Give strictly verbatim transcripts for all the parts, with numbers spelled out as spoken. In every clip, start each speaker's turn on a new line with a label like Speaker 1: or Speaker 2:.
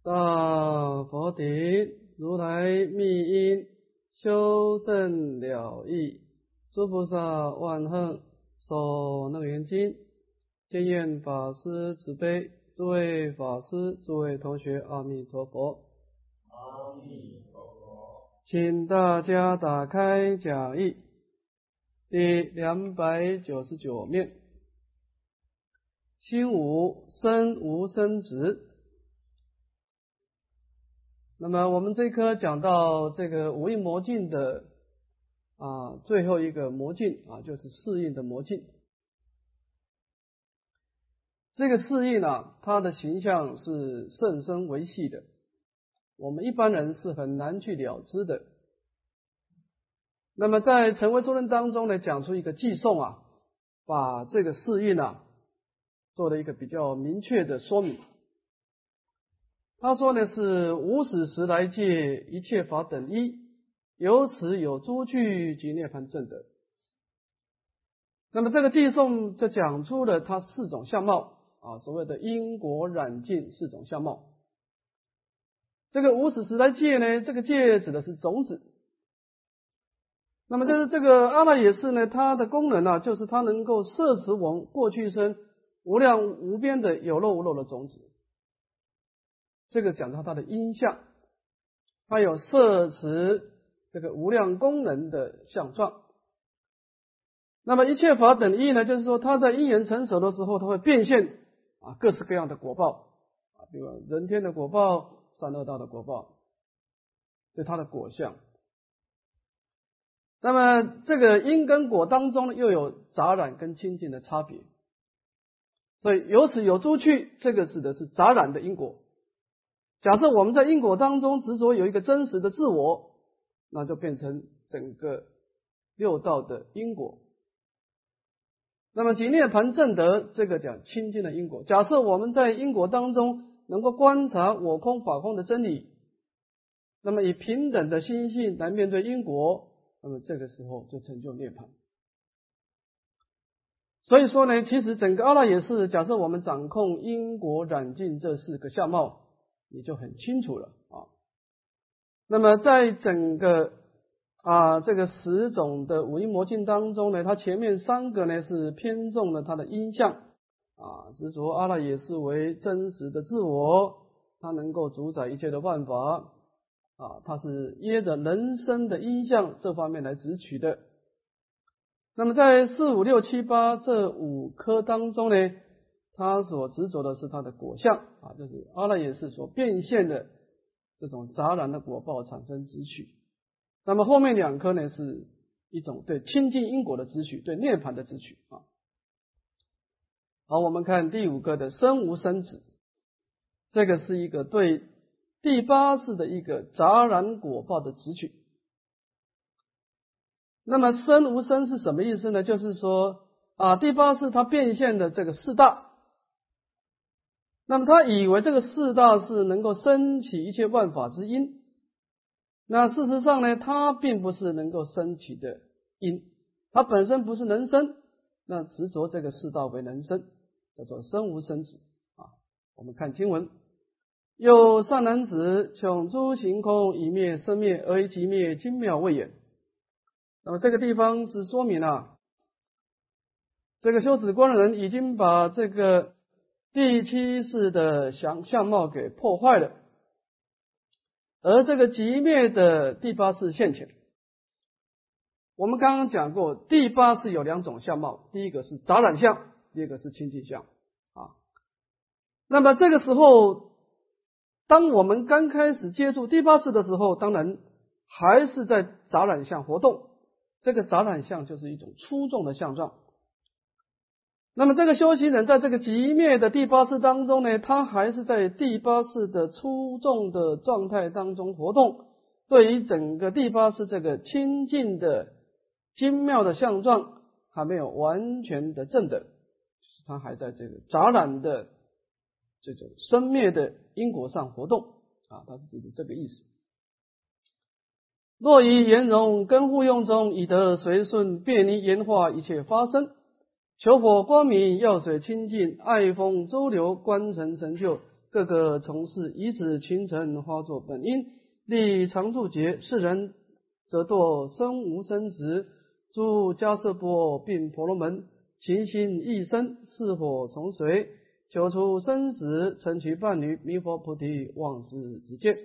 Speaker 1: 大佛顶，如来密因，修正了义，诸菩萨万恒，受能缘经。见愿法师慈悲，诸位法师、诸位同学，阿弥陀佛。
Speaker 2: 阿弥陀佛。
Speaker 1: 请大家打开讲义第两百九十九面，心无生无生执。那么我们这课讲到这个五蕴魔境的啊最后一个魔境啊，就是四蕴的魔境。这个四蕴啊，它的形象是甚深维系的，我们一般人是很难去了知的。那么在成唯说论当中呢，讲出一个偈颂啊，把这个四蕴啊做了一个比较明确的说明。他说呢，是无始时来界，一切法等一，由此有诸趣及涅槃正德。那么这个偈颂就讲出了它四种相貌啊，所谓的因果染尽四种相貌。这个无始时来界呢，这个界指的是种子。那么就是这个阿赖耶识呢，它的功能啊，就是它能够摄持我们过去生无量无边的有漏无漏的种子。这个讲到它的因相，它有摄持这个无量功能的相状。那么一切法等一呢，就是说它在因缘成熟的时候，它会变现啊各式各样的果报啊，比如人天的果报、三恶道的果报，这它的果相。那么这个因跟果当中又有杂染跟清净的差别，所以由此有诸趣，这个指的是杂染的因果。假设我们在因果当中执着有一个真实的自我，那就变成整个六道的因果。那么即涅槃正德，这个讲清净的因果。假设我们在因果当中能够观察我空法空的真理，那么以平等的心性来面对因果，那么这个时候就成就涅槃。所以说呢，其实整个阿赖耶识，假设我们掌控因果染尽这四个相貌，你就很清楚了啊。那么在整个啊这个十种的五蕴魔境当中呢，它前面三个呢是偏重了它的因相啊，执着阿赖耶识为真实的自我，它能够主宰一切的万法啊，它是耶着人生的因相这方面来执取的。那么在四五六七八这五科当中呢，他所执着的是他的果相啊，就是阿赖耶识所变现的这种杂染的果报产生执取。那么后面两科呢，是一种对清净因果的执取，对涅槃的执取啊。好，我们看第五个的生无生执，这个是一个对第八识的一个杂染果报的执取。那么生无生是什么意思呢？就是说啊，第八识它变现的这个四大，那么他以为这个四大是能够升起一切万法之因，那事实上呢，它并不是能够升起的因，它本身不是能生，那执着这个四大为能生，叫做生无生执啊。我们看经文，有善男子，穷诸行空，以灭生灭，而即灭精妙未演。那么这个地方是说明啊，这个修止观的人已经把这个第七识的相相貌给破坏了，而这个即灭的第八识现前。我们刚刚讲过，第八识有两种相貌，第一个是杂染相，第二个是清净相啊。那么这个时候，当我们刚开始接触第八识的时候，当然还是在杂染相活动，这个杂染相就是一种粗重的相状。那么这个修行人在这个即灭的第八识当中呢，他还是在第八识的粗重的状态当中活动，对于整个第八识这个清净的精妙的相状还没有完全的证得，就是他还在这个杂染的这种生灭的因果上活动啊，他是指的这个意思。若以圆融根互用中，以得随顺便利演化一切发生，求佛光明，药水清净，爱风周流，观尘成就， 各个从事，以此群成化作本因，立常住劫，是人则堕生无生执，诸迦叶波并婆罗门，勤心一生，是火从随，求出生死，成其伴侣，弥佛菩提往事之见。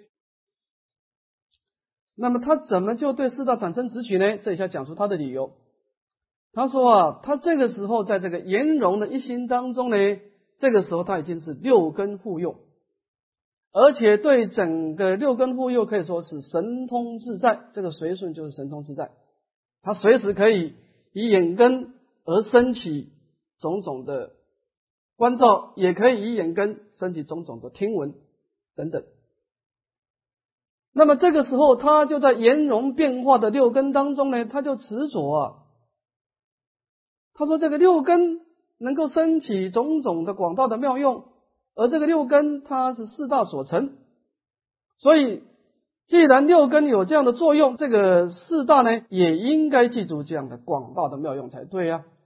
Speaker 1: 那么他怎么就对四大产生执取呢？这一下讲出他的理由。他说啊，他这个时候在这个圆融的一心当中呢，这个时候他已经是六根护佑，而且对整个六根护佑可以说是神通自在。这个随顺就是神通自在，他随时可以以眼根而升起种种的观照，也可以以眼根升起种种的听闻等等。那么这个时候他就在圆融变化的六根当中呢，他就执着啊，他说这个六根能够升起种种的广大的妙用，而这个六根它是四大所成，所以既然六根有这样的作用，这个四大呢也应该记住这样的广大的妙用才对啊。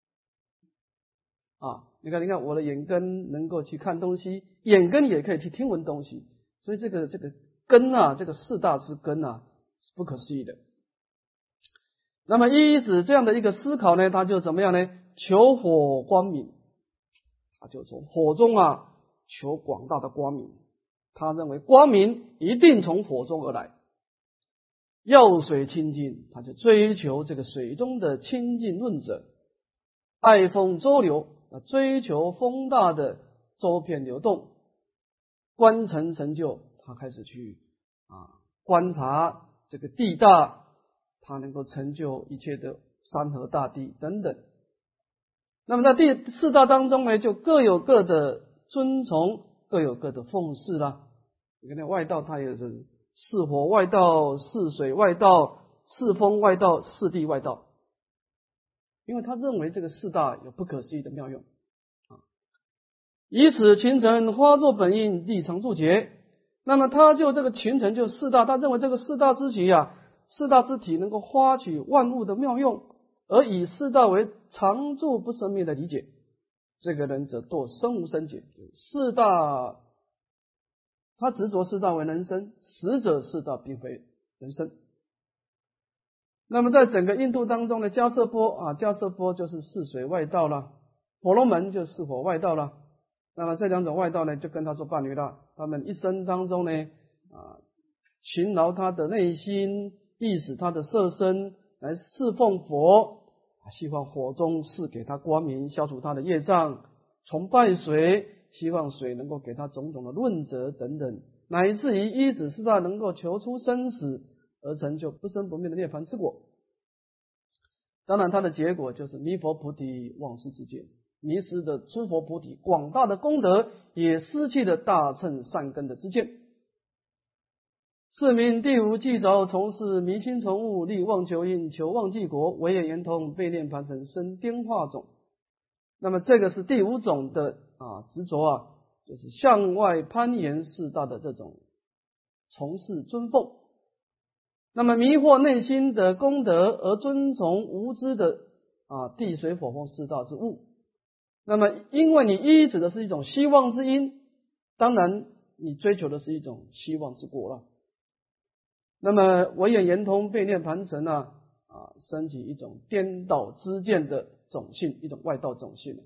Speaker 1: 啊，你看你看我的眼根能够去看东西，眼根也可以去听闻东西，所以这个这个根啊，这个四大之根啊是不可思议的。那么依止这样的一个思考呢，他就怎么样呢？求火光明，他就从火中啊求广大的光明。他认为光明一定从火中而来。要水清净，他就追求这个水中的清净润者。爱风周流，追求风大的周遍流动。观尘成就，他开始去啊观察这个地大，它能够成就一切的山河大地等等。那么在第四大当中呢，就各有各的尊崇，各有各的奉事啦。你看那外道，它也是四火外道、四水外道、四风外道、四地外道，因为他认为这个四大有不可思议的妙用啊。以此群成化作本因，立常住劫。那么他就这个群成就四大，他认为这个四大之体啊，四大之体能够发取万物的妙用，而以四大为常住不生灭的理解，这个人则堕生无生解。四大，他执着四大为人生，实则四大并非人生。那么在整个印度当中呢，迦叶波啊，迦叶波就是四水外道了，婆罗门就是四火外道了。那么这两种外道呢，就跟他做伴侣了。他们一生当中呢，啊，勤劳他的内心，意使他的色身来侍奉佛，希望火中赐给他光明，消除他的业障；崇拜水，希望水能够给他种种的润泽等等，乃至于依止四大能够求出生死，而成就不生不灭的涅槃之果。当然，它的结果就是弥佛菩提往事之见。迷失的诸佛菩提广大的功德，也失去了大乘善根的知见。是名第五计着从事迷心从物，力妄求因，求忘记果，唯眼圆通，被念盘成生颠化种。那么这个是第五种的啊执着啊，就是向外攀岩四大的这种从事尊奉。那么迷惑内心的功德，而遵从无知的啊地水火风四大之物。那么因为你依止的是一种希望之因，当然你追求的是一种希望之果了。那么唯眼圆通被念盘成啊啊升起一种颠倒之见的种性，一种外道种性。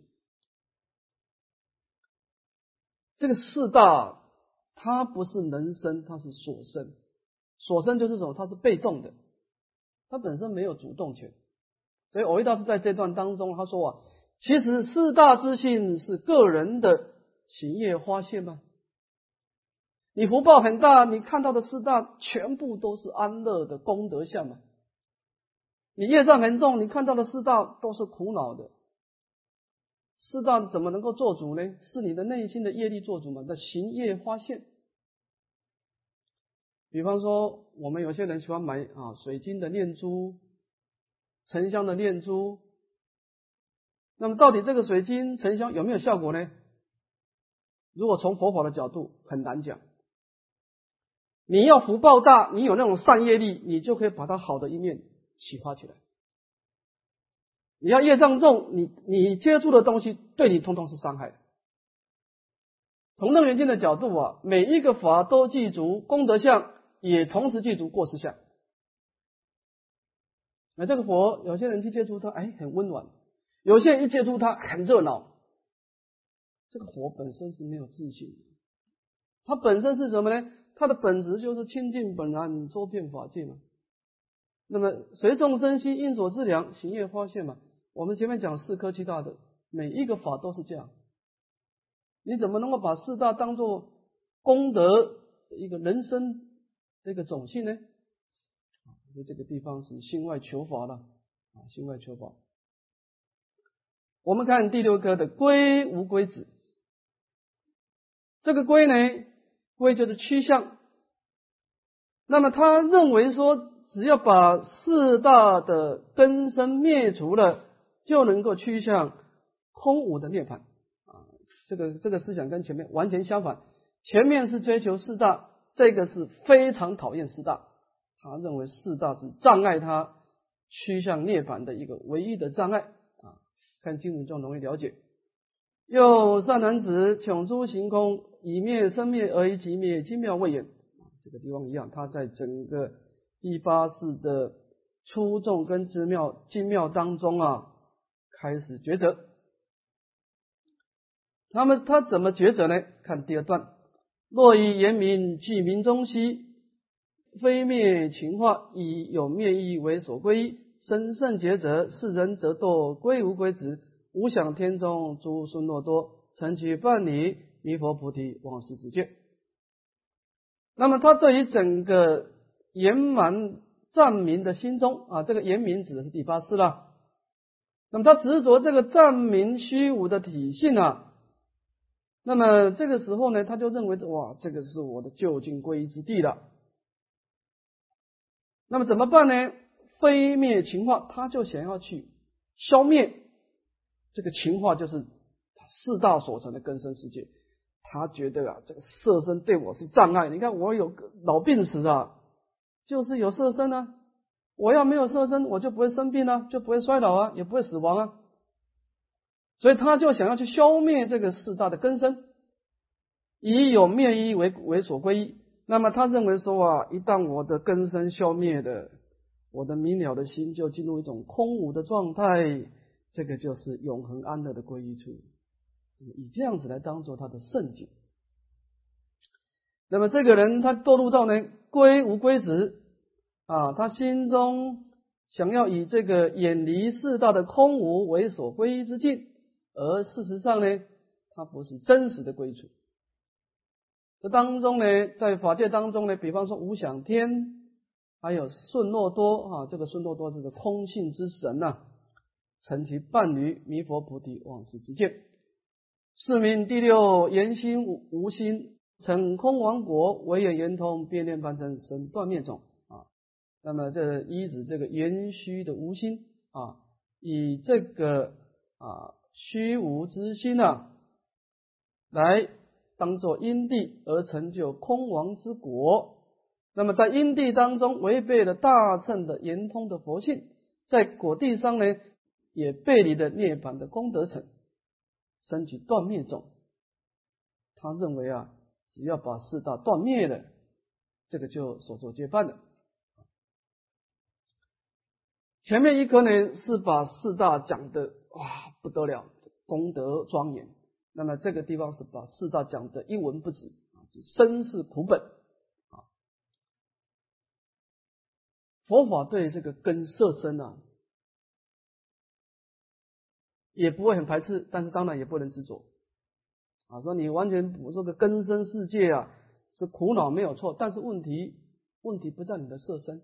Speaker 1: 这个四大它不是能生，它是所生。所生就是什么？它是被动的，它本身没有主动权。所以蕅益大师在这段当中他说啊，其实四大之性是个人的行业发现吗？你福报很大，你看到的四大全部都是安乐的功德相嘛？你业障很重，你看到的四大都是苦恼的。四大怎么能够做主呢？是你的内心的业力做主嘛？的行业发现。比方说，我们有些人喜欢买啊水晶的念珠、沉香的念珠。那么到底这个水晶、沉香有没有效果呢？如果从佛法的角度很难讲。你要福报大，你有那种善业力，你就可以把它好的一面启发起来。你要业障重，你你接触的东西对你通通是伤害的。 从楞严经的角度啊，每一个法都具足功德相，也同时具足过失相。那这个佛，有些人去接触它，哎，很温暖；有些人一接触它，很热闹。这个火本身是没有自性的，它本身是什么呢？它的本质就是清净本然，周遍法界嘛。那么随众生心，因所知量，行业发现嘛。我们前面讲四科七大的，每一个法都是这样。你怎么能够把四大当作功德一个人生这个种性呢？所以这个地方是心外求法了啊，心外求法。我们看第六科的归无归止，这个归呢，归就是趋向。那么他认为说，只要把四大的根生灭除了，就能够趋向空无的涅槃啊。这个这个思想跟前面完全相反，前面是追求四大，这个是非常讨厌四大。他认为四大是障碍他趋向涅槃的一个唯一的障碍啊。看经文就容易了解。又善男子，迥出行空，以灭生灭而以其灭，精妙未言。这个地方一样，他在整个第八世的出众跟之妙精妙当中啊，开始抉择。那么他怎么抉择呢？看第二段，若以言明具明中悉，非灭情化，以有灭义为所归，生胜抉择，是人则堕归无归止，无想天中诸孙诺多，成其半理，弥佛菩提往事之见。那么他对于整个圆满暂明的心中啊，这个圆明指的是第八世了。那么他执着这个暂明虚无的体性啊，那么这个时候呢，他就认为哇，这个是我的究竟归依之地了。那么怎么办呢？非灭情化，他就想要去消灭这个情化，就是四大所成的根生世界。他觉得啊，这个色身对我是障碍。你看我有老病死啊，就是有色身啊。我要没有色身，我就不会生病啊，就不会衰老啊，也不会死亡啊。所以他就想要去消灭这个四大的根生，以有灭依为为所归依。那么他认为说啊，一旦我的根生消灭的，我的明了的心就进入一种空无的状态，这个就是永恒安乐的归依处。以这样子来当做他的圣境。那么这个人他堕入到呢归无归止啊，他心中想要以这个远离四大的空无为所归依之境，而事实上呢，他不是真实的归处。这当中呢，在法界当中呢，比方说无想天，还有顺诺多啊，这个顺诺多是个空性之神呐、啊，成其伴侣，弥佛菩提往事之见。是名第六言心无心，成空王国，唯眼圆通，变念凡尘，生断灭种啊。那么这依指这个言虚的无心啊，以这个啊虚无之心啊，来当作因地而成就空王之国。那么在因地当中违背了大乘的圆通的佛性，在果地上呢，也背离了涅槃的功德层。升起断灭种，他认为啊，只要把四大断灭了，这个就所作皆办了。前面一科呢是把四大讲的哇不得了，功德庄严。那么这个地方是把四大讲的一文不值，身是苦本啊。佛法对这个根色身啊，也不会很排斥，但是当然也不能执着啊。说你完全不说个根生世界啊是苦恼没有错，但是问题问题不在你的色身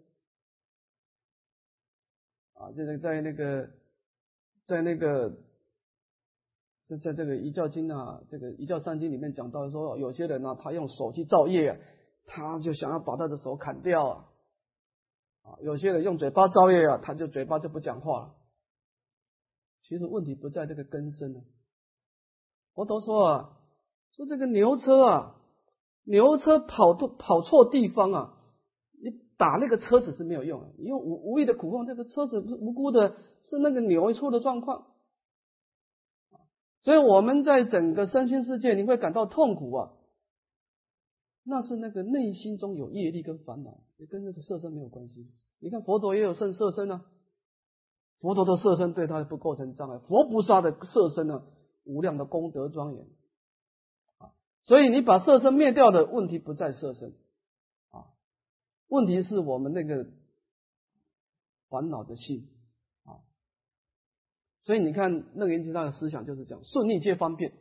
Speaker 1: 啊。这个在那个在那个在在这个遗教经啊，这个遗教三经里面讲到说，有些人呢、啊，他用手去造业啊，他就想要把他的手砍掉啊。啊，有些人用嘴巴造业啊，他就嘴巴就不讲话了。其实问题不在这个根生啊。佛陀说啊，说这个牛车啊，牛车跑错跑错地方啊，你打那个车子是没有用的，你用无无意的苦况，这个车子无辜的是那个牛出的状况。 所以我们在整个身心世界，你会感到痛苦啊，那是那个内心中有业力跟烦恼，也跟那个色身没有关系。你看佛陀也有甚色身啊，佛陀的色身对他不构成障碍，佛菩萨的色身呢，无量的功德庄严啊。所以你把色身灭掉的问题不在色身啊，问题是我们那个烦恼的心啊。所以你看楞严经上的思想就是讲顺逆皆方便。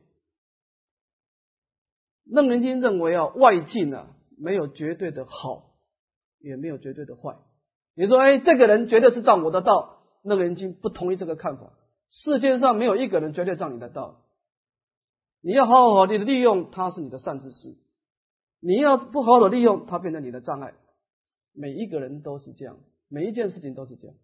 Speaker 1: 楞严经认为啊，外境啊没有绝对的好，也没有绝对的坏。你说，哎，这个人绝对是照我的道，楞严经不同意这个看法。世界上没有一个人绝对照你的道，你要好好的利用，它是你的善知识；你要不好好的利用，它变成你的障碍。每一个人都是这样，每一件事情都是这样。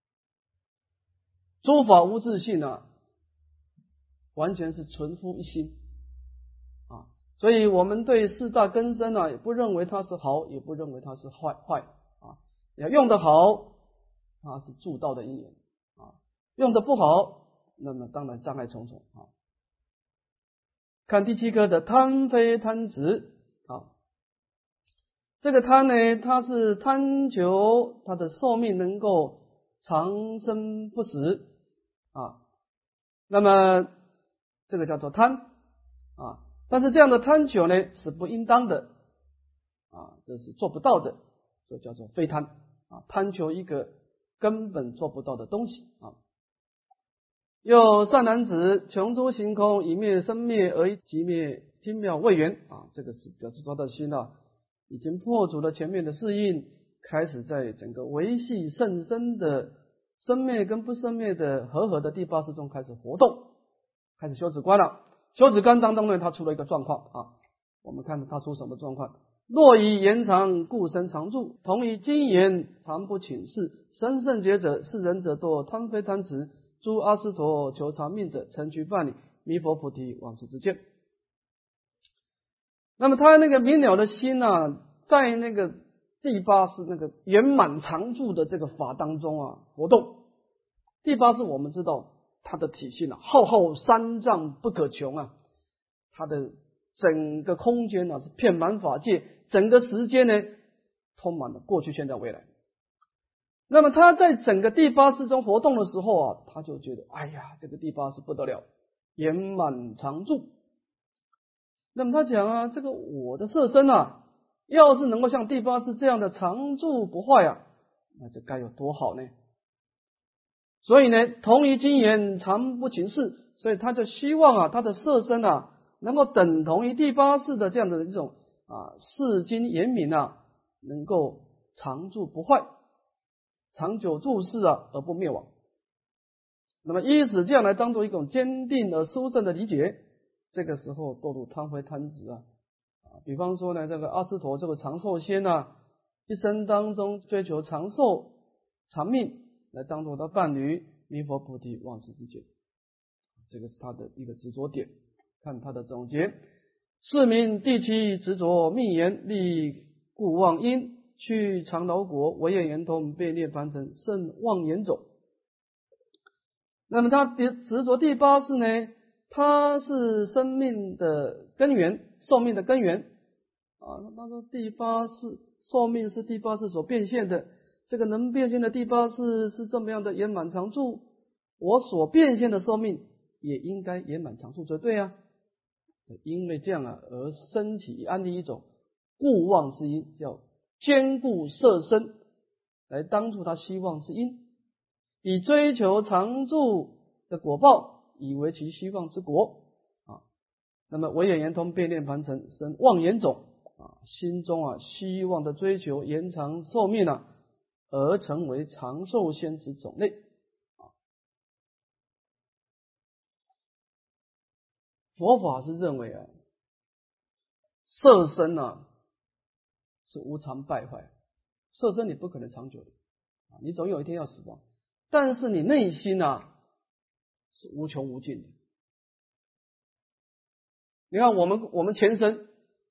Speaker 1: 诸法无自性啊，完全是纯夫一心啊。所以我们对四大根身啊，也不认为它是好，也不认为它是坏坏啊。要用得好，它是助道的因缘啊；用得不好，那么当然障碍重重啊。看第七颗的贪非贪执啊，这个贪呢，它是贪求它的寿命能够长生不死啊，那么这个叫做贪啊。但是这样的贪求呢是不应当的啊，这是做不到的，这叫做非贪啊，贪求一个根本做不到的东西啊。又善男子，穷诸行空，以灭生灭而即灭精妙位缘啊，这个是表示他的心啊，已经破除了前面的适应，开始在整个维系甚深的生灭跟不生灭的和合的第八识中开始活动，开始修止观了。修止观当中呢，他出了一个状况啊，我们看他出什么状况？若以延长故生常住，同以经言常不请示，生圣觉者，是人者多贪非贪执，诸阿斯陀求长命者，曾去办理，弥佛菩提往事之见。那么他那个明了的心啊，在那个第八识那个圆满常住的这个法当中啊活动。第八识我们知道它的体性啊，浩浩三丈不可穷啊，它的整个空间啊是遍满法界，整个时间呢充满了过去、现在、未来。那么他在整个第八识中活动的时候啊，他就觉得，哎呀，这个第八识不得了，圆满常住。那么他讲啊，这个我的色身啊，要是能够像第八识这样的常住不坏啊，那这该有多好呢？所以呢，同于经言常不请示，所以他就希望啊，他的色身啊，能够等同于第八识的这样的一种啊世经严明啊，能够常住不坏，长久住世啊而不灭亡。那么以此这样来当做一种坚定而殊胜的理解，这个时候堕入贪非贪执啊。比方说呢，这个阿斯陀这个长寿仙啊，一生当中追求长寿长命，来当做他伴侣，弥佛菩提往事之见。这个是他的一个执着点。看他的总结：是名第七执着密言，立故妄因，去长老果，唯愿圆通，被涅盘成甚妄言种。那么他执着第八识呢，它是生命的根源，寿命的根源啊。他说第八识寿命是第八识所变现的，这个能变现的第八识是这么样的圆满常住，我所变现的寿命也应该圆满常住才对啊。因为这样啊，而升起安立一种固妄之因，叫坚固色身，来当作他希望之因，以追求常住的果报，以为其希望之果啊。那么唯愿圆通，被涅盘成生妄言种啊，心中啊希望的追求延长寿命啊，而成为长寿仙之种类啊。佛法是认为啊，色身啊是无常败坏，色身你不可能长久的，你总有一天要死亡。但是你内心啊是无穷无尽的。你看我们我们前身，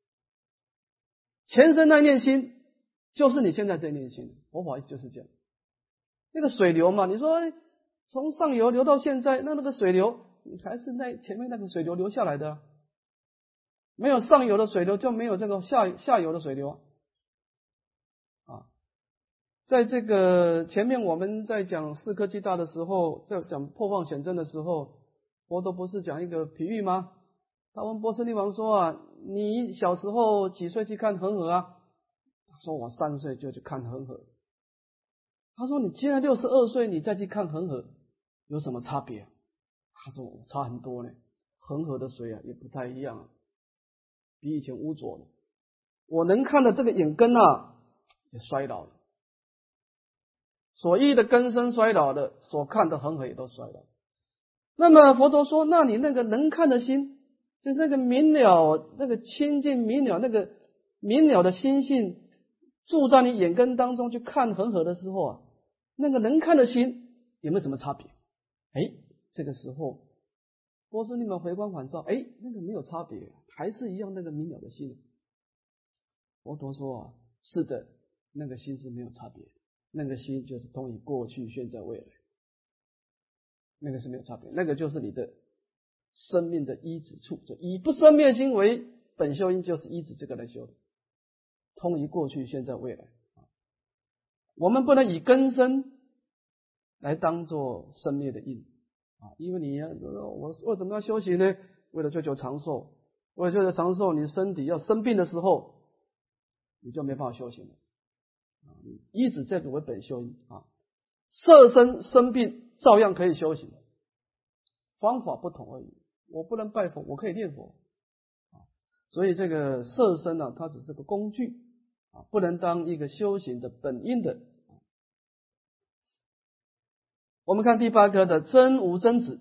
Speaker 1: 前身那念心就是你现在这念心，佛法就是这样。那个水流嘛，你说从上游流到现在，那那个水流你还是那前面那个水流流下来的，没有上游的水流就没有这个下下游的水流啊。在这个前面我们在讲四科技大的时候，在讲破妄显真的时候，佛陀不是讲一个比喻吗？他问波斯匿王说啊，你小时候几岁去看恒河啊？他说我三岁就去看恒河。他说你现在六十二岁，你再去看恒河，有什么差别？他说我差很多呢，恒河的水啊也不太一样啊，比以前污浊了。我能看的这个眼根啊也衰老了，所依的根生衰老了，所看的恒河也都衰老。那么佛陀说，那你那个能看的心，就是那个明了、那个清净明了、那个明了的心性住在你眼根当中去看恒河的时候啊，那个能看的心有没有什么差别？哎，这个时候波斯匿们回光返照，哎，那个没有差别，还是一样那个明了的心。佛陀说啊，是的，那个心是没有差别，那个心就是通于过去、现在、未来，那个是没有差别，那个就是你的生命的依止处。就以不生灭心为本修因，就是依止这个来修的，通于过去、现在、未来。我们不能以根生来当做生灭的因啊，因为你我为什么要修行呢？为了追求长寿，为了追求长寿，你身体要生病的时候，你就没办法修行了。依止这个为本修因啊，色身生病照样可以修行，方法不同而已。我不能拜佛，我可以念佛啊，所以这个色身呢、啊，它只是个工具啊，不能当一个修行的本因的。我们看第八科的真无真止，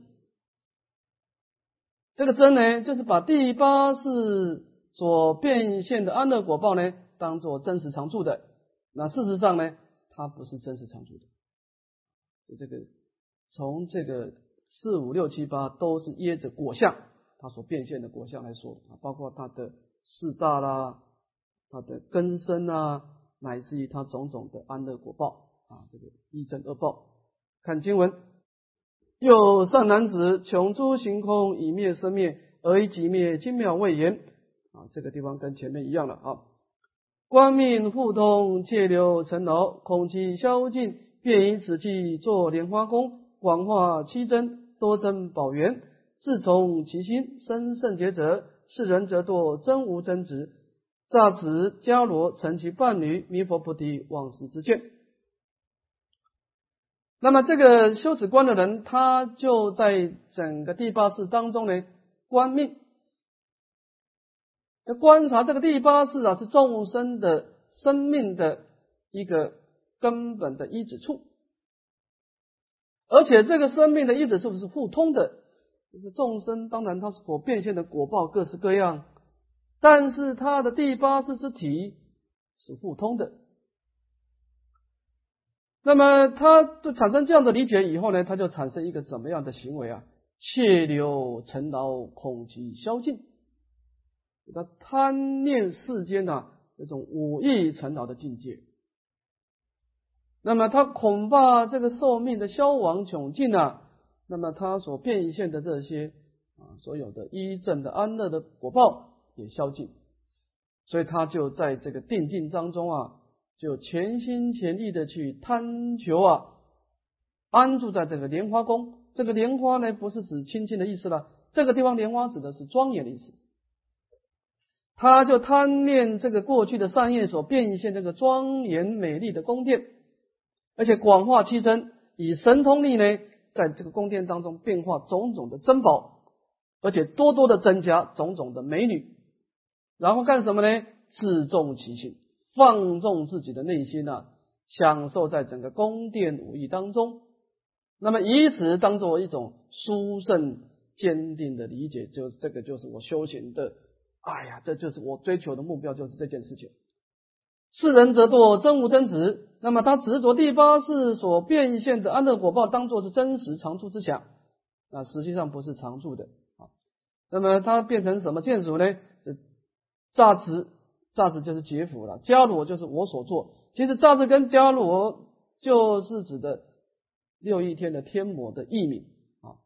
Speaker 1: 这个真呢，就是把第八世所变现的安乐果报呢，当作真实常住的。那事实上呢，它不是真实常住的。就这个从这个四五六七八都是依着果相，它所变现的果相来说啊，包括它的四大啦，它的根生啊，乃至于它种种的安乐果报啊，这个一真二报。看经文，又善男子，穷诸行空，以灭生灭，而以己灭，精妙未言啊，这个地方跟前面一样了啊。光明互通，切流尘劳，空气消尽，便以此气作莲花功，广化七真，多增宝源，自从其心生圣洁者，是人则堕真无真执，乍子迦罗成其伴侣，弥佛菩提往事之见。那么这个修止观的人，他就在整个第八世当中呢，观命，要观察这个第八世啊，是众生的生命的一个根本的依止处，而且这个生命的依止处是互通的，就是众生当然他所变现的果报各式各样，但是他的第八世之体是互通的。那么他就产生这样的理解以后呢，他就产生一个怎么样的行为啊？切流尘劳，恐其消尽。他贪念世间啊这种五欲尘劳的境界。那么他恐怕这个寿命的消亡穷尽啊，那么他所变现的这些啊所有的依正的安乐的果报也消尽，所以他就在这个定境当中啊，就全心全意的去贪求啊，安住在这个莲花宫。这个莲花呢，不是指清净的意思了，这个地方莲花指的是庄严的意思。他就贪念这个过去的善业所变现这个庄严美丽的宫殿，而且广化七真，以神通力呢，在这个宫殿当中变化种种的珍宝，而且多多的增加种种的美女，然后干什么呢？自重其心，放纵自己的内心啊，享受在整个宫殿武艺当中。那么以此当作一种殊胜坚定的理解，就这个就是我修行的，哎呀，这就是我追求的目标，就是这件事情。是人则堕真无真执，那么他执着第八世所变现的安乐果报当作是真实常住之想，那实际上不是常住的啊。那么它变成什么见属呢？乍执，乍执就是劫福了，迦罗就是我所做。其实乍执跟迦罗就是指的六欲天的天魔的异名啊。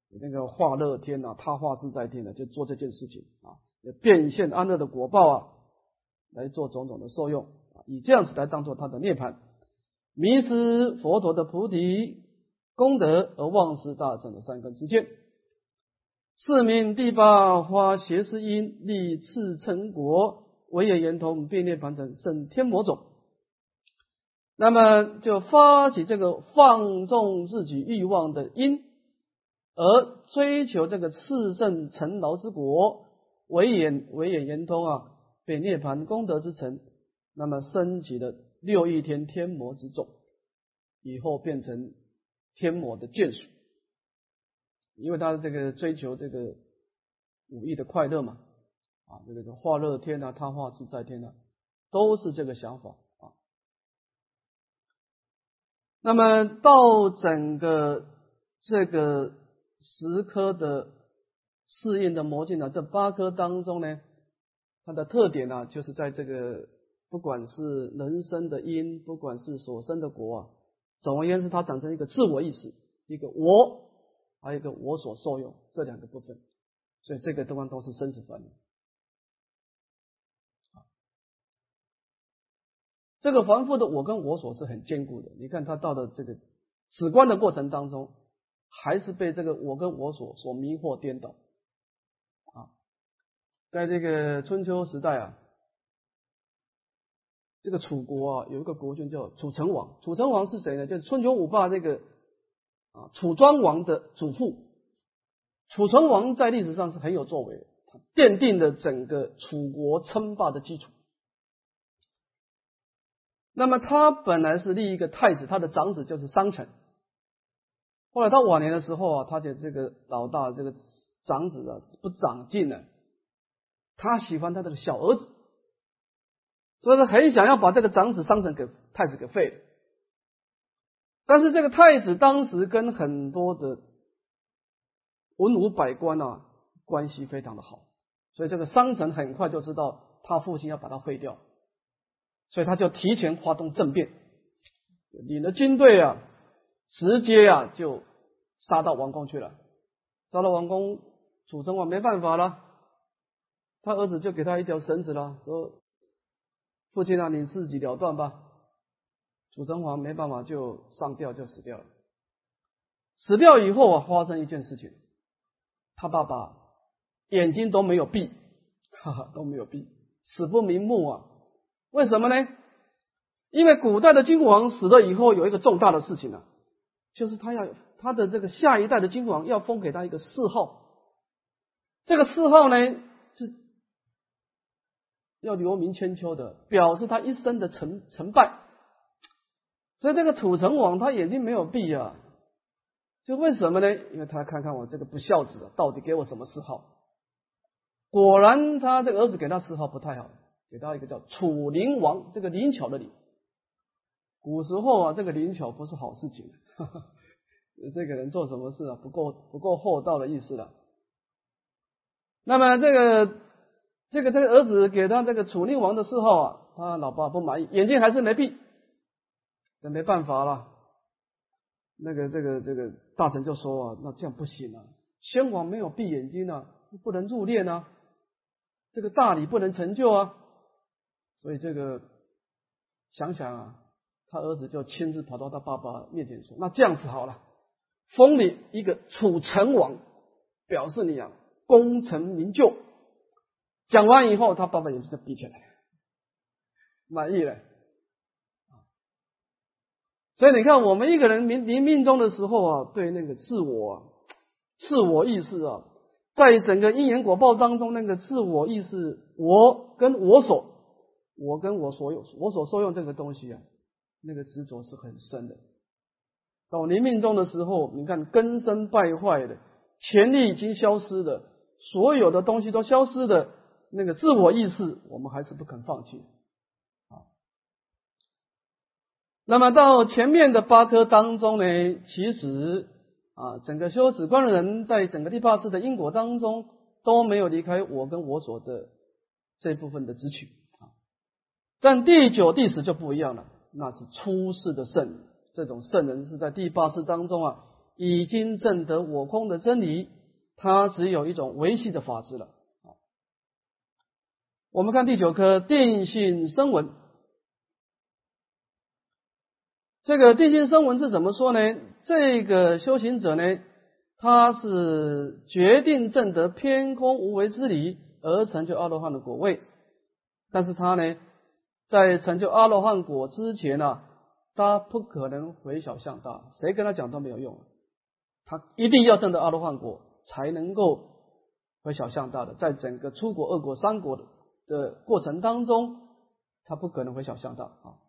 Speaker 1: 那个化乐天啊，他化自在天啊，就做这件事情啊，变现安乐的果报啊，来做种种的受用啊，以这样子来当做他的涅槃，迷失佛陀的菩提功德而忘失大乘的三根之见。是名第八花邪师因，立次成果，唯也圆通，变涅盘成圣天魔种。那么就发起这个放纵自己欲望的因，而追求这个次圣成劳之果，唯也唯也圆通啊，被涅盘功德之成，那么升起了六欲天天魔之种，以后变成天魔的眷属。因为他这个追求这个五欲的快乐嘛，啊，这个化乐天啊，他化自在天啊，都是这个想法啊。那么到整个这个十颗的适应的魔镜呢，这八颗当中呢，它的特点呢、啊，就是在这个不管是人生的因，不管是所生的果啊，总而言之，它产生一个自我意识，一个我。还有一个我所受用这两个部分，所以这个地方都是生死烦恼。这个凡夫的我跟我所是很坚固的，你看他到了这个止观的过程当中，还是被这个我跟我所所迷惑颠倒啊。在这个春秋时代啊，这个楚国啊有一个国君叫楚成王，楚成王是谁呢？就是春秋五霸这个啊，楚庄王的祖父。楚成王在历史上是很有作为的，他奠定了整个楚国称霸的基础。那么他本来是立一个太子，他的长子就是商臣。后来他晚年的时候啊，他的这个老大这个长子啊不长进了，他喜欢他这个小儿子，所以说很想要把这个长子商臣给太子给废了。但是这个太子当时跟很多的文武百官啊关系非常的好，所以这个商臣很快就知道他父亲要把他废掉，所以他就提前发动政变，领了军队啊，直接啊就杀到王宫去了。杀到王宫，楚成王没办法了，他儿子就给他一条绳子了，说父亲啊，你自己了断吧。楚成王没办法，就上吊就死掉了。死掉以后啊，发生一件事情，他爸爸眼睛都没有闭，哈哈，都没有闭，死不瞑目啊。为什么呢？因为古代的君王死了以后有一个重大的事情啊，就是他要他的这个下一代的君王要封给他一个谥号，这个谥号呢是要留名千秋的，表示他一生的成成败。所以这个楚成王他眼睛没有闭啊，就为什么呢？因为他看看我这个不孝子啊，到底给我什么谥号？果然他这个儿子给他谥号不太好，给他一个叫楚灵王，这个灵巧的灵。古时候啊，这个灵巧不是好事情，呵呵，这个人做什么事啊，不够不够厚道的意思了。那么这个这个这个儿子给他这个楚灵王的谥号啊，他老爸不满意，眼睛还是没闭。这没办法了，那个这个这个大臣就说啊，那这样不行啊，先王没有闭眼睛啊，不能入殓啊，这个大礼不能成就啊。所以这个想想啊，他儿子就亲自跑到他爸爸面前说，那这样子好了，封你一个楚成王，表示你啊功成名就。讲完以后，他爸爸眼睛就闭起来，满意了。所以你看，我们一个人临临命终的时候啊，对那个自我啊、自我意识啊，在整个因缘果报当中，那个自我意识，我跟我所，我跟我所有，我所受用这个东西啊，那个执着是很深的。到临命终的时候，你看根深败坏的，潜力已经消失的，所有的东西都消失的，那个自我意识，我们还是不肯放弃。那么到前面的八颗当中呢，其实啊，整个修止观的人在整个第八次的因果当中都没有离开我跟我所的这部分的执取啊。但第九、第十就不一样了，那是出世的圣人，这种圣人是在第八次当中啊， 已经证得我空的真理，它只有一种维系的法执了。我们看第九科定性声闻，这个定性声闻是怎么说呢？这个修行者呢，他是决定证得偏空无为之理而成就阿罗汉的果位，但是他呢，在成就阿罗汉果之前啊，他不可能回小向大，谁跟他讲都没有用，他一定要证得阿罗汉果才能够回小向大的，在整个出国、二国、三国的的过程当中，他不可能回小向大啊。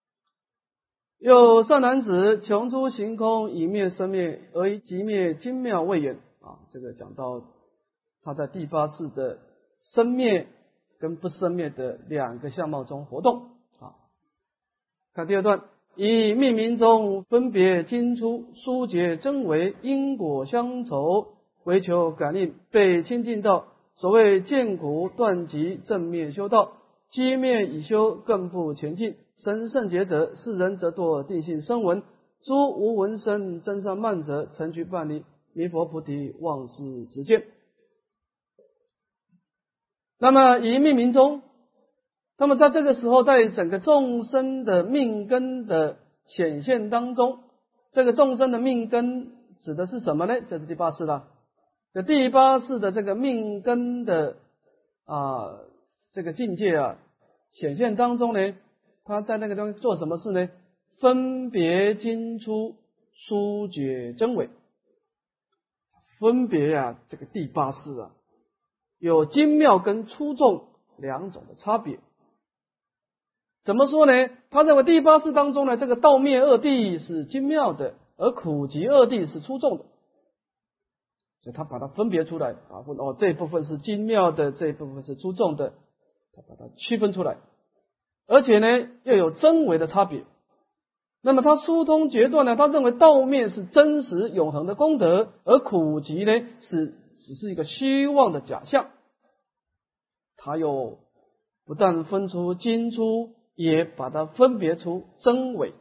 Speaker 1: 有善男子穷出行空，以灭生灭，而以即灭精妙未远啊。这个讲到他在第八世的生灭跟不生灭的两个相貌中活动啊。看第二段，以命名中分别精出，疏解真伪，因果相酬，为求感应，被清净道。所谓见苦断集，正灭修道，机灭已修，更不前进。生圣劫者，世人则堕定性声闻；诸无闻声真善慢者，成具半离，弥佛菩提妄事直见。那么以命名中，那么在这个时候，在整个众生的命根的显现当中，这个众生的命根指的是什么呢？这是第八世了。这第八世的这个命根的啊这个境界啊显现当中呢，他在那个地方做什么事呢？分别精出，疏解真伪。分别啊，这个第八世啊，有精妙跟粗重两种的差别。怎么说呢？他认为第八世当中呢，这个道灭二谛是精妙的，而苦集二谛是粗重的。所以他把它分别出来啊，哦，这一部分是精妙的，这一部分是粗重的，他把它区分出来。而且呢，又有真伪的差别。那么他疏通决断呢，他认为道灭是真实永恒的功德，而苦集呢是只是一个虚妄的假象。他又不但分出精出，也把它分别出真伪。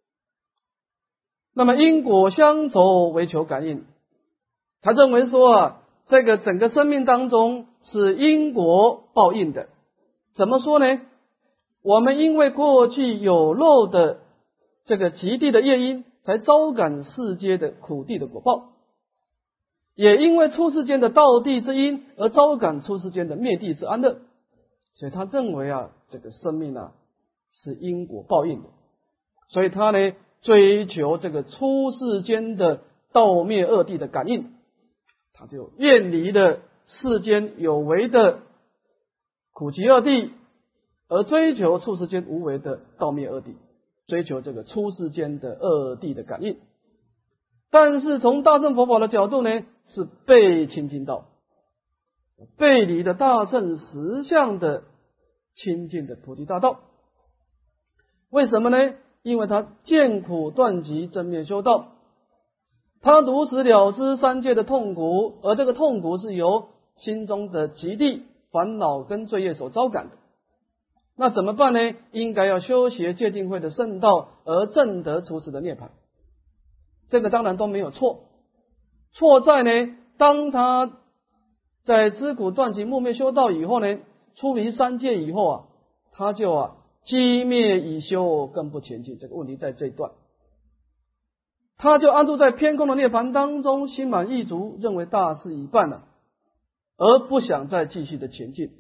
Speaker 1: 那么因果相酬，为求感应。他认为说啊，这个整个生命当中是因果报应的。怎么说呢？我们因为过去有漏的这个极地的业因，才招感世间的苦地的果报，也因为出世间的道地之因，而招感出世间的灭地之安乐。所以他认为啊，这个生命啊是因果报应的，所以他呢追求这个出世间的道灭二谛的感应，他就远离了世间有为的苦集二谛，而追求出世间无为的道灭二谛，追求这个出世间的二谛的感应。但是从大乘佛法的角度呢，是背清净道，背离了大乘实相的清净的菩提大道。为什么呢？因为他见苦断集，正面修道，他如实了知三界的痛苦，而这个痛苦是由心中的极地烦恼跟罪业所招感的。那怎么办呢？应该要修学戒定慧的圣道，而证得出世的涅槃。这个当然都没有错，错在呢，当他在知苦断集木灭修道以后呢，出离三界以后啊，他就啊机灭已修，更不前进。这个问题在这一段，他就安住在偏空的涅槃当中，心满意足，认为大事已办了，而不想再继续的前进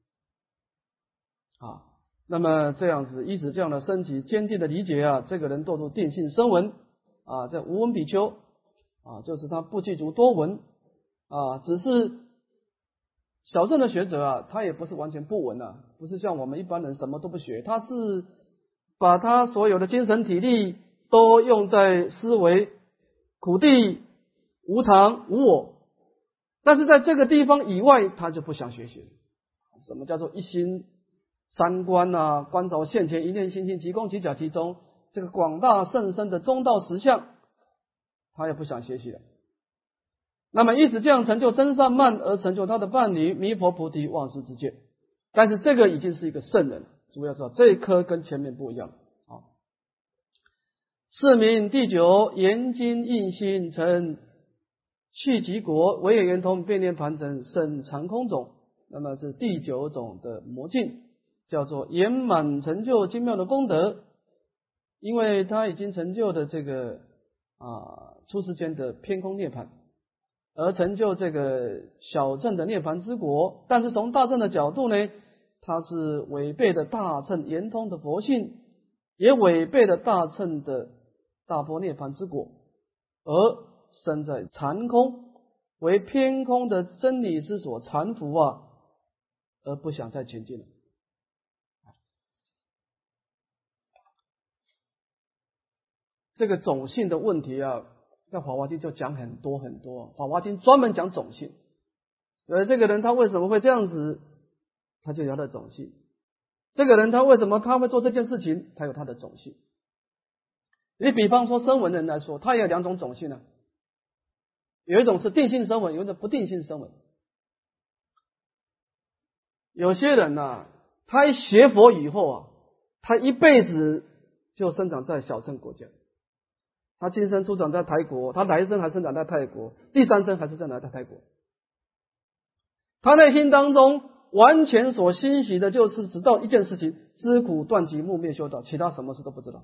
Speaker 1: 啊。那么这样子，依止这样的升起坚定的理解啊，这个人堕入定性声闻啊，这无闻比丘啊，就是他不具足多闻啊，只是小乘的学者啊，他也不是完全不闻啊，不是像我们一般人什么都不学，他是把他所有的精神体力都用在思维苦地无常无我，但是在这个地方以外，他就不想学习了。什么叫做一心三观啊，观照现前一念心性，即空即假即中，这个广大甚深的中道实相，他也不想学习了。那么一直这样成就真善慢，而成就他的伴侣弥陀菩提忘失之见。但是这个已经是一个圣人，诸位要知道这一科跟前面不一样啊。 是名第九严经应心成去极国唯有圆通变念盘整胜长空种。那么是第九种的魔境，叫做圆满成就精妙的功德。因为他已经成就的这个啊出世间的偏空涅槃，而成就这个小乘的涅槃之国。但是从大乘的角度呢，它是违背了大乘圆通的佛性，也违背了大乘的大波涅槃之果，而身在残空，为偏空的真理之所缠缚啊，而不想再前进了。这个种性的问题啊，在《法华经》就讲很多很多，《法华经》专门讲种性。而这个人他为什么会这样子，他就有他的种性。这个人他为什么他会做这件事情，他有他的种性。你比方说声闻人来说，他也有两种种性呢，有一种是定性声闻，有一种不定性声闻。有些人啊，他一学佛以后啊，他一辈子就生长在小乘国家。他今生出长在台国，他来生还生长在泰国，第三生还是生长在泰国。他内心当中完全所欣喜的就是只道一件事情：知苦断集灭灭修道，其他什么事都不知道。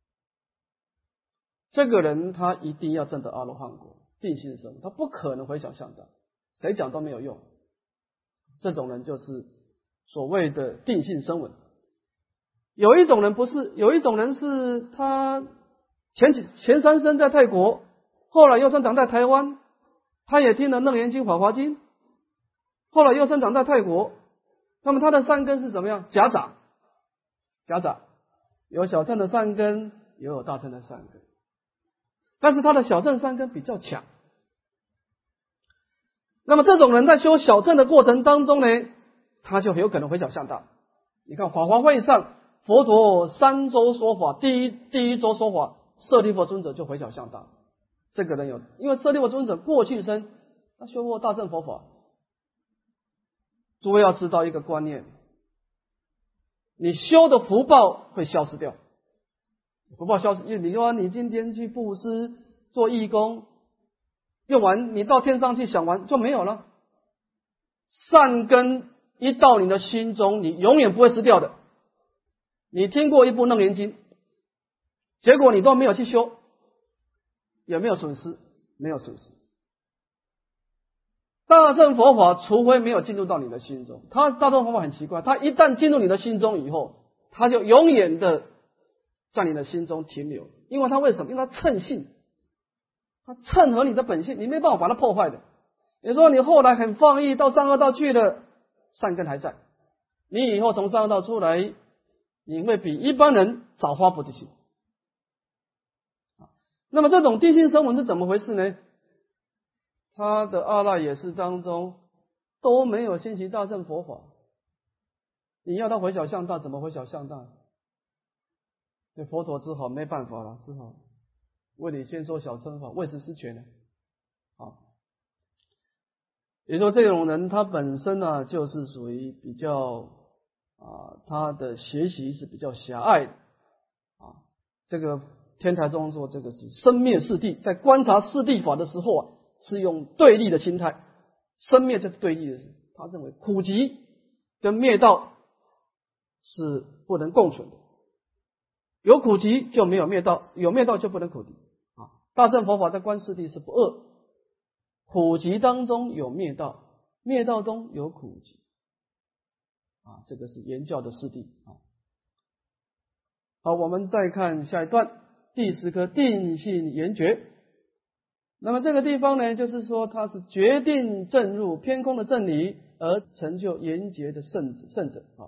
Speaker 1: 这个人他一定要证得阿罗汉果，定性生，他不可能回小向大，谁讲都没有用。这种人就是所谓的定性声闻。有一种人不是，有一种人是他前几前三生在泰国，后来又生长在台湾，他也听了楞严经、法华经，后来又生长在泰国。那么他的善根是怎么样？夹杂，夹杂，有小乘的善根，也有大乘的善根，但是他的小乘善根比较强。那么这种人在修小乘的过程当中呢，他就很有可能回小向大。你看法华会上，佛陀三周说法，第一第一周说法，舍利弗尊者就回小向大。这个人有，因为舍利弗尊者过去生他修过大乘佛法。诸位要知道一个观念，你修的福报会消失掉，福报消失，因为你说你今天去布施做义工，用完你到天上去想完就没有了。善根一到你的心中，你永远不会失掉的。你听过一部楞严经，结果你都没有去修，有没有损失？没有损失。大乘佛法除非没有进入到你的心中，它大乘佛法很奇怪，它一旦进入你的心中以后，它就永远的在你的心中停留。因为它为什么？因为它称性，它称合你的本性，你没办法把它破坏的。你说你后来很放逸到三恶道去了，善根还在，你以后从三恶道出来，你会比一般人早发菩提心。那么这种定性声闻是怎么回事呢？他的阿赖耶识当中都没有兴起大乘佛法，你要他回小向大，怎么回小向大？那佛陀只好没办法了，只好为你先说小乘法，为时失权呢。好，也就是说这种人他本身呢、啊，就是属于比较啊，他的学习是比较狭隘的啊。这个天台宗说这个是生灭四谛，在观察四谛法的时候啊，是用对立的心态，生灭就是对立的事。他认为苦集跟灭道是不能共存的，有苦集就没有灭道，有灭道就不能苦集啊。大乘佛法在观四谛是不二，苦集当中有灭道，灭道中有苦集啊，这个是言教的四谛啊。好，我们再看下一段，第十颗定性圆觉。那么这个地方呢，就是说他是决定证入偏空的正理，而成就圆觉的圣子圣者啊。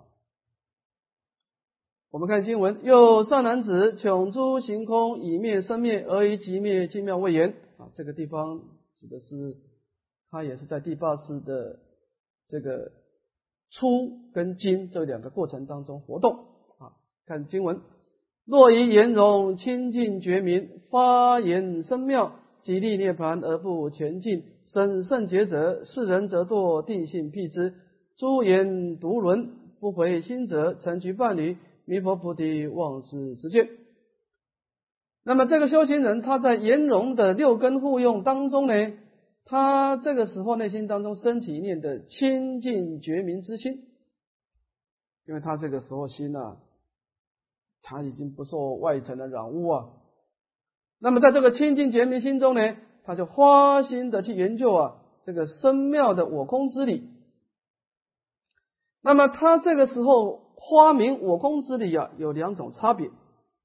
Speaker 1: 我们看经文，有善男子迥出行空，以灭生灭，而以即灭精妙位言啊。这个地方指的是他也是在第八识的这个出跟精这两个过程当中活动啊。看经文，若以圆融清净觉明，发言深妙，极力涅槃而不前进，生圣觉者，是人则堕定性辟之。诸言独轮，不回心者，成居伴侣，弥陀菩提忘失之见。 那么这个修行人他在圆融的六根互用当中呢，他这个时候内心当中升起一念的清净觉明之心，因为他这个时候心啊，他已经不受外层的染污啊。那么在这个清净觉明心中呢，他就花心的去研究啊这个深妙的我空之理。那么他这个时候发明我空之理啊，有两种差别。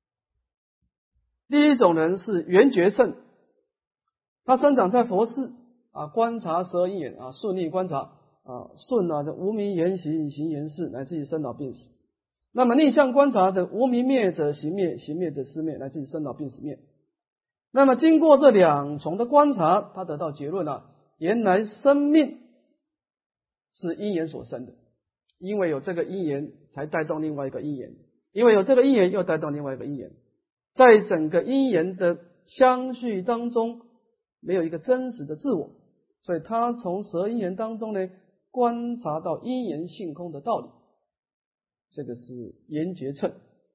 Speaker 1: 第一种人是圆觉乘，他生长在佛寺啊，观察十二因缘啊，顺利观察啊，顺啊这无明缘行，行缘事，乃至于生老病死。那么逆向观察的无明灭者行灭，行灭者思灭，乃至于生老病死灭。那么经过这两重的观察，他得到结论啊，原来生命是因缘所生的，因为有这个因缘才带动另外一个因缘，因为有这个因缘又带动另外一个因缘。在整个因缘的相续当中，没有一个真实的自我，所以他从十二因缘当中呢，观察到因缘性空的道理，这个是圆觉乘。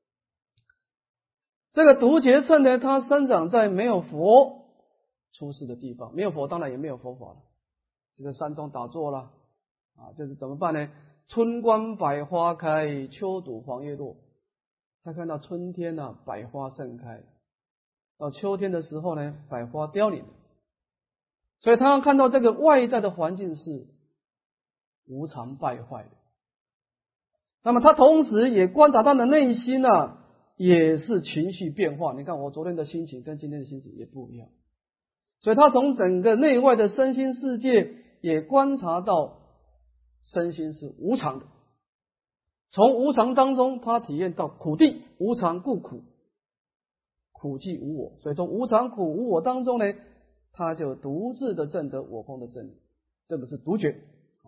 Speaker 1: 这个独觉乘呢，它生长在没有佛出世的地方，没有佛当然也没有佛法了，这个山中打坐了啊，就是怎么办呢？春观百花开，秋睹黄叶落。他看到春天啊，百花盛开，到秋天的时候呢，百花凋零，所以他看到这个外在的环境是无常败坏的。那么他同时也观察他的内心啊，也是情绪变化。你看我昨天的心情跟今天的心情也不一样，所以他从整个内外的身心世界也观察到身心是无常的。从无常当中，他体验到苦谛，无常故苦，苦即无我。所以从无常苦无我当中呢，他就独自的证得我空的真理，这个是独觉。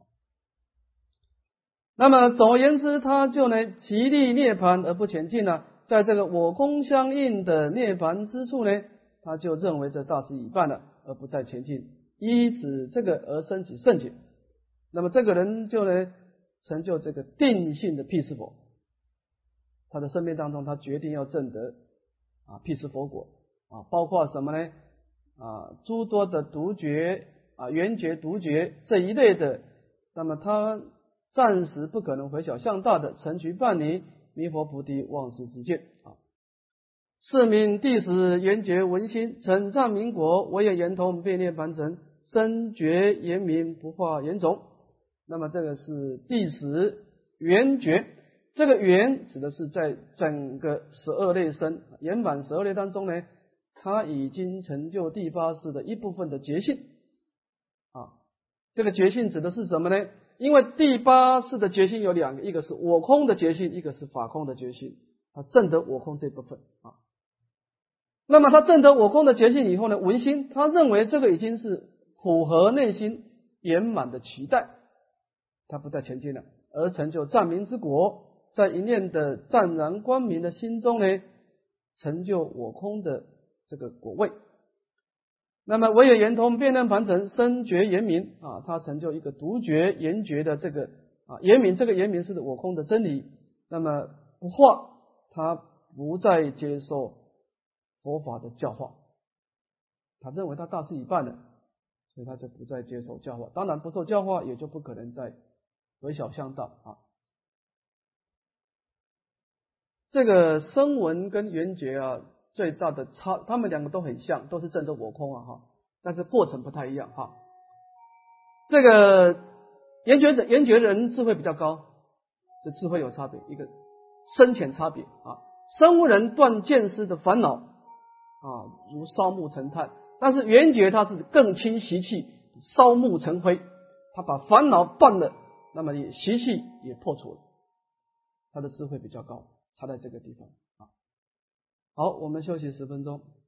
Speaker 1: 那么总而言之，他就呢极力涅槃而不前进了，在这个我空相应的涅槃之处呢，他就认为这大事已办了，而不再前进，依此这个而生起圣解。那么这个人就呢成就这个定性的辟支佛，他的生命当中，他决定要证得啊辟支佛果啊，包括什么呢？啊，诸多的独觉啊、圆觉、独觉这一类的，那么他暂时不可能回小向大的，成渠半离弥佛菩提忘世之见啊。是名第十圆觉文心，成藏民国，唯有圆通变涅盘成，深觉圆明不化圆种。那么这个是第十圆觉，这个圆指的是在整个十二类身圆满十二类当中呢，他已经成就第八识的一部分的觉性啊。这个觉性指的是什么呢？因为第八识的觉性有两个，一个是我空的觉性，一个是法空的觉性，他证得我空这部分啊。那么他证得我空的觉性以后呢，文心他认为这个已经是符合内心圆满的期待，他不再前进了，而成就湛明之果，在一念的湛然光明的心中呢，成就我空的这个果位。那么唯有圆通变量盘成深觉圆明啊，他成就一个独觉圆觉的这个啊圆明，这个圆明是我空的真理。那么不化，他不再接受佛法的教化，他认为他大事已办了，所以他就不再接受教化。当然不受教化，也就不可能再回小向大啊。这个声闻跟圆觉啊，最大的差，他们两个都很像，都是证得我空啊哈，但是过程不太一样哈。这个圆觉的圆觉人智慧比较高，这智慧有差别，一个深浅差别啊。声闻人断见思的烦恼啊，如烧木成炭，但是圆觉他是更轻习气，烧木成灰，他把烦恼断了，那么也习气也破除了，他的智慧比较高，差在这个地方啊。好，我们休息十分钟。